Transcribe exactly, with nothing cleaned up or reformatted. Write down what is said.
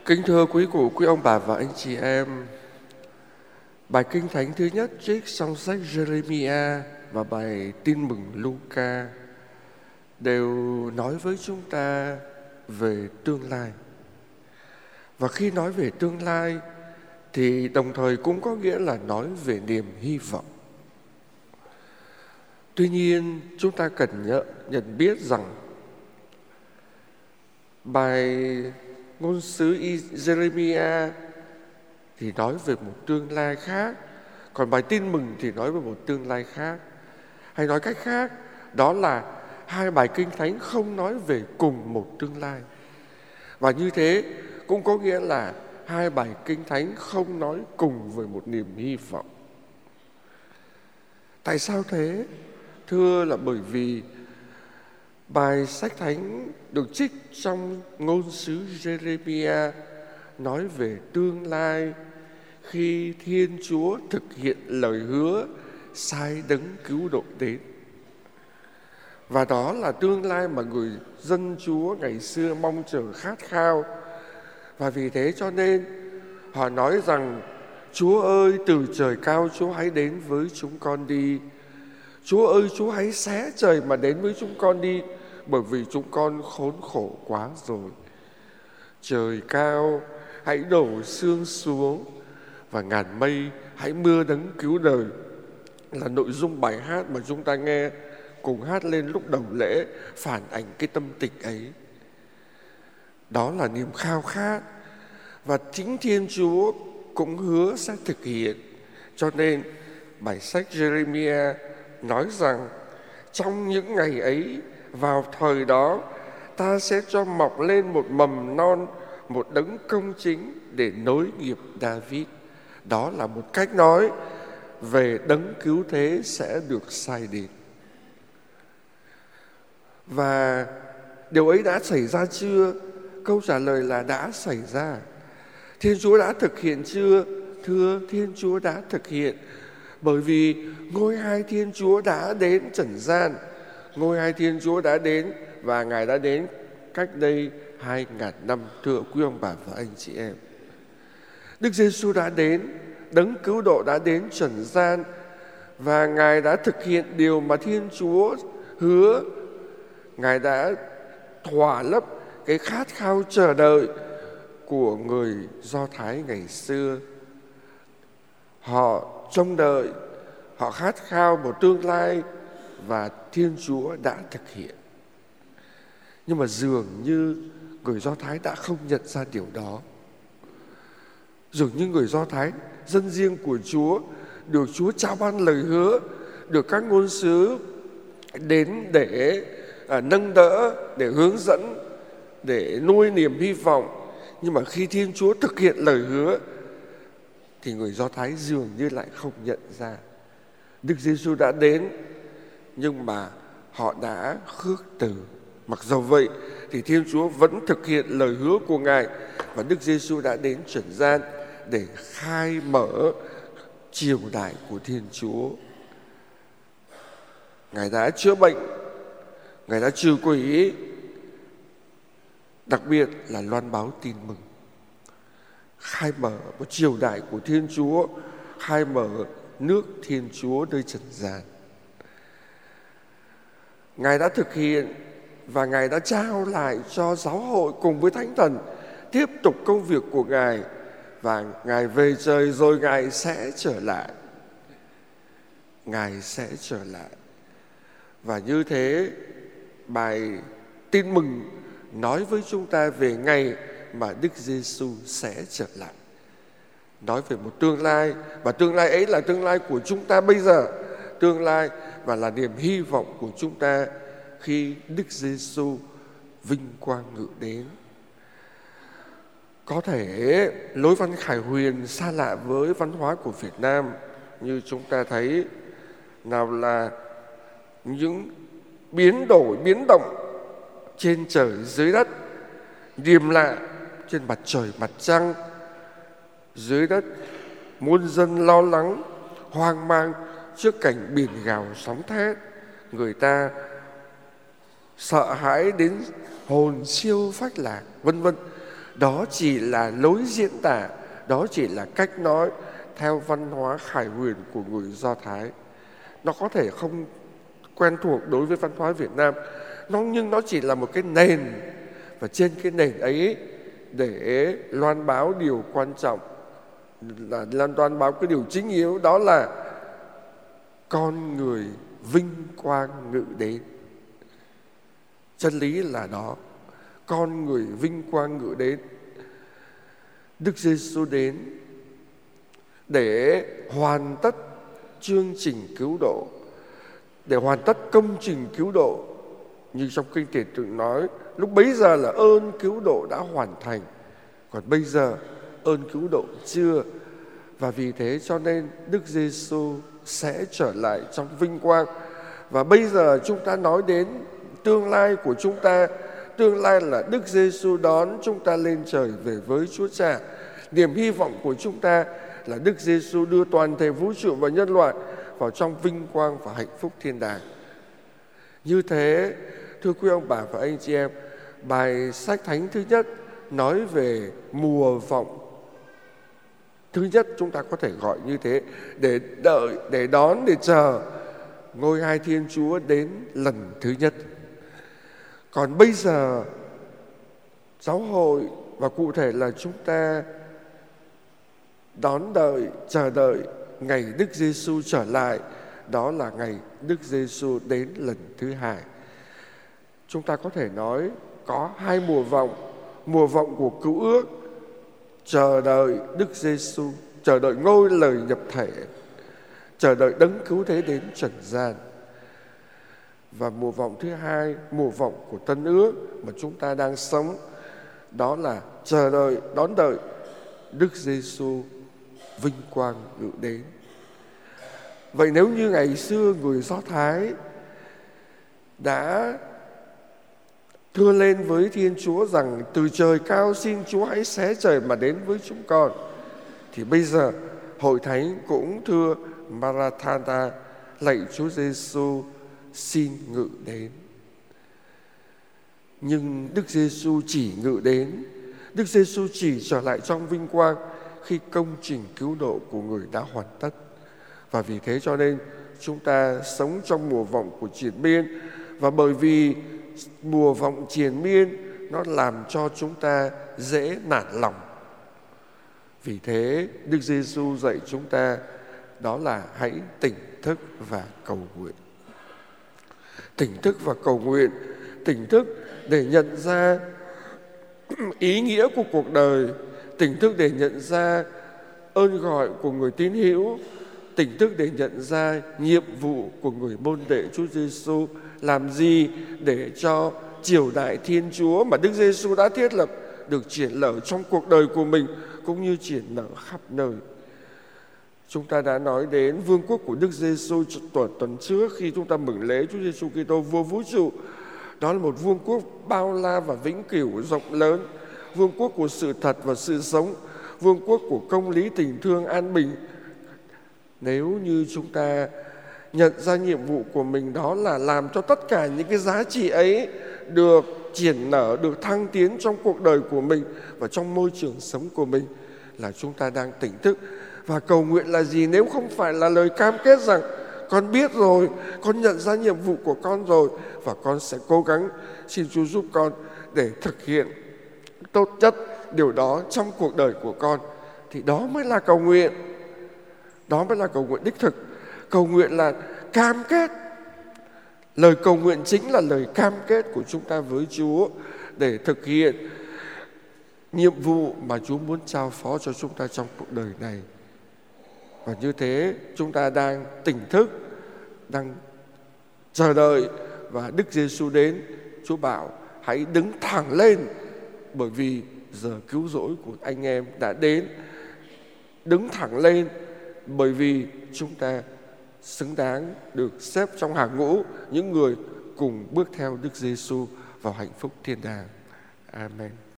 Kính thưa quý cụ, quý ông bà và anh chị em, bài kinh thánh thứ nhất trích trong sách Jeremiah và bài tin mừng Luca đều nói với chúng ta về tương lai. Và khi nói về tương lai thì đồng thời cũng có nghĩa là nói về niềm hy vọng. Tuy nhiên, chúng ta cần nhận, nhận biết rằng bài ngôn sứ Jeremiah thì nói về một tương lai khác, còn bài tin mừng thì nói về một tương lai khác. Hay nói cách khác, đó là hai bài kinh thánh không nói về cùng một tương lai. Và như thế cũng có nghĩa là hai bài kinh thánh không nói cùng về một niềm hy vọng. Tại sao thế? Thưa là bởi vì bài sách thánh được trích trong ngôn sứ Jeremiah nói về tương lai khi Thiên Chúa thực hiện lời hứa sai đấng cứu độ đến. Và đó là tương lai mà người dân Chúa ngày xưa mong chờ khát khao. Và vì thế cho nên họ nói rằng: Chúa ơi, từ trời cao Chúa hãy đến với chúng con đi. Chúa ơi, Chúa hãy xé trời mà đến với chúng con đi, bởi vì chúng con khốn khổ quá rồi. Trời cao hãy đổ sương xuống và ngàn mây hãy mưa đấng cứu đời là nội dung bài hát mà chúng ta nghe cùng hát lên lúc đầu lễ, phản ảnh cái tâm tình ấy. Đó là niềm khao khát, và chính Thiên Chúa cũng hứa sẽ thực hiện. Cho nên bài sách Jeremiah nói rằng trong những ngày ấy, vào thời đó, ta sẽ cho mọc lên một mầm non, một đấng công chính để nối nghiệp David. Đó là một cách nói về đấng cứu thế sẽ được sai đến. Và điều ấy đã xảy ra chưa? Câu trả lời là đã xảy ra. Thiên Chúa đã thực hiện chưa? Thưa, Thiên Chúa đã thực hiện. Bởi vì ngôi hai Thiên Chúa đã đến trần gian. Ngôi hai Thiên Chúa đã đến, và Ngài đã đến cách đây hai ngàn năm, thưa quý ông bà và anh chị em. Đức Giêsu đã đến, đấng cứu độ đã đến trần gian, và Ngài đã thực hiện điều mà Thiên Chúa hứa. Ngài đã thỏa lấp cái khát khao chờ đợi của người Do Thái ngày xưa. Họ trông đợi, họ khát khao một tương lai, và Thiên Chúa đã thực hiện. Nhưng mà dường như người Do Thái đã không nhận ra điều đó. Dường như người Do Thái, dân riêng của Chúa, được Chúa trao ban lời hứa, được các ngôn sứ đến để à, nâng đỡ, để hướng dẫn, để nuôi niềm hy vọng. Nhưng mà khi Thiên Chúa thực hiện lời hứa thì người Do Thái dường như lại không nhận ra. Đức Giêsu đã đến, nhưng mà họ đã khước từ. Mặc dầu vậy thì Thiên Chúa vẫn thực hiện lời hứa của Ngài, và Đức Giêsu đã đến trần gian để khai mở triều đại của Thiên Chúa. Ngài đã chữa bệnh, Ngài đã trừ quỷ, đặc biệt là loan báo tin mừng, khai mở một triều đại của Thiên Chúa, khai mở nước Thiên Chúa nơi trần gian. Ngài đã thực hiện, và Ngài đã trao lại cho giáo hội cùng với Thánh Thần tiếp tục công việc của Ngài, và Ngài về trời rồi Ngài sẽ trở lại. Ngài sẽ trở lại. Và như thế, bài tin mừng nói với chúng ta về ngày mà Đức Giêsu sẽ trở lại. Nói về một tương lai, và tương lai ấy là tương lai của chúng ta bây giờ. Tương lai và là niềm hy vọng của chúng ta khi Đức Giêsu vinh quang ngự đến. Có thể lối văn khải huyền xa lạ với văn hóa của Việt Nam, như chúng ta thấy, nào là những biến đổi, biến động trên trời dưới đất, điềm lạ trên mặt trời mặt trăng, dưới đất muôn dân lo lắng, hoang mang trước cảnh biển gào sóng thét. Người ta sợ hãi đến hồn siêu phách lạc, vân vân. Đó chỉ là lối diễn tả, đó chỉ là cách nói theo văn hóa khải huyền của người Do Thái. Nó có thể không quen thuộc đối với văn hóa Việt Nam, nó nhưng nó chỉ là một cái nền, và trên cái nền ấy để loan báo điều quan trọng, là loan báo cái điều chính yếu, đó là con người vinh quang ngự đến. Chân lý là đó, con người vinh quang ngự đến. Đức Giêsu đến để hoàn tất chương trình cứu độ, để hoàn tất công trình cứu độ. Như trong Kinh Tiền Tựu nói, lúc bấy giờ là ơn cứu độ đã hoàn thành, còn bây giờ ơn cứu độ chưa. Và vì thế cho nên Đức Giêsu sẽ trở lại trong vinh quang. Và bây giờ chúng ta nói đến tương lai của chúng ta. Tương lai là Đức Giêsu đón chúng ta lên trời về với Chúa Cha. Niềm hy vọng của chúng ta là Đức Giêsu đưa toàn thể vũ trụ và nhân loại vào trong vinh quang và hạnh phúc thiên đàng. Như thế, thưa quý ông bà và anh chị em, bài sách thánh thứ nhất nói về mùa vọng. Thứ nhất chúng ta có thể gọi như thế, để đợi, để đón, để chờ ngôi hai Thiên Chúa đến lần thứ nhất. Còn bây giờ, giáo hội và cụ thể là chúng ta đón đợi, chờ đợi ngày Đức Giêsu trở lại, đó là ngày Đức Giêsu đến lần thứ hai. Chúng ta có thể nói có hai mùa vọng, mùa vọng của cứu ước, chờ đợi Đức Giêsu, chờ đợi ngôi lời nhập thể, chờ đợi đấng cứu thế đến trần gian. Và mùa vọng thứ hai, mùa vọng của tân ước mà chúng ta đang sống, đó là chờ đợi, đón đợi Đức Giêsu vinh quang ngự đến. Vậy nếu như ngày xưa người Do Thái đã thưa lên với Thiên Chúa rằng từ trời cao xin Chúa hãy xé trời mà đến với chúng con, thì bây giờ Hội Thánh cũng thưa Maranatha, lạy Chúa Giêsu xin ngự đến. Nhưng Đức Giêsu chỉ ngự đến, Đức Giêsu chỉ trở lại trong vinh quang khi công trình cứu độ của người đã hoàn tất. Và vì thế cho nên chúng ta sống trong mùa vọng của triền miên. Và bởi vì mùa vọng triền miên nó làm cho chúng ta dễ nản lòng. Vì thế Đức Giêsu dạy chúng ta đó là hãy tỉnh thức và cầu nguyện. Tỉnh thức và cầu nguyện, tỉnh thức để nhận ra ý nghĩa của cuộc đời, tỉnh thức để nhận ra ơn gọi của người tín hữu, tỉnh thức để nhận ra nhiệm vụ của người môn đệ Chúa Giêsu, làm gì để cho triều đại Thiên Chúa mà Đức Giêsu đã thiết lập được triển nở trong cuộc đời của mình, cũng như triển nở khắp nơi. Chúng ta đã nói đến vương quốc của Đức Giêsu tuần tuần trước khi chúng ta mừng lễ Chúa Giêsu Kitô vua vũ trụ. Đó là một vương quốc bao la và vĩnh cửu rộng lớn, vương quốc của sự thật và sự sống, vương quốc của công lý, tình thương, an bình. Nếu như chúng ta nhận ra nhiệm vụ của mình đó là làm cho tất cả những cái giá trị ấy được triển nở, được thăng tiến trong cuộc đời của mình và trong môi trường sống của mình, là chúng ta đang tỉnh thức. Và cầu nguyện là gì nếu không phải là lời cam kết rằng con biết rồi, con nhận ra nhiệm vụ của con rồi và con sẽ cố gắng, xin Chúa giúp con để thực hiện tốt nhất điều đó trong cuộc đời của con. Thì đó mới là cầu nguyện. Đó mới là cầu nguyện đích thực. Cầu nguyện là cam kết. Lời cầu nguyện chính là lời cam kết của chúng ta với Chúa để thực hiện nhiệm vụ mà Chúa muốn trao phó cho chúng ta trong cuộc đời này. Và như thế chúng ta đang tỉnh thức, đang chờ đợi và Đức Giêsu đến. Chúa bảo hãy đứng thẳng lên, bởi vì giờ cứu rỗi của anh em đã đến. Đứng thẳng lên bởi vì chúng ta xứng đáng được xếp trong hàng ngũ những người cùng bước theo Đức Giêsu vào hạnh phúc thiên đàng. Amen.